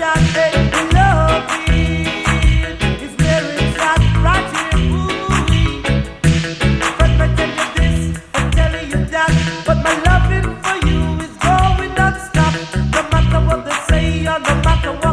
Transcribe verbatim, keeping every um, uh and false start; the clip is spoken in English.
that baby loving is where it's at, right here. Ooh-wee. But I tell you this, I'm telling you that, but my loving for you is going non-stop. No matter what they say or no matter what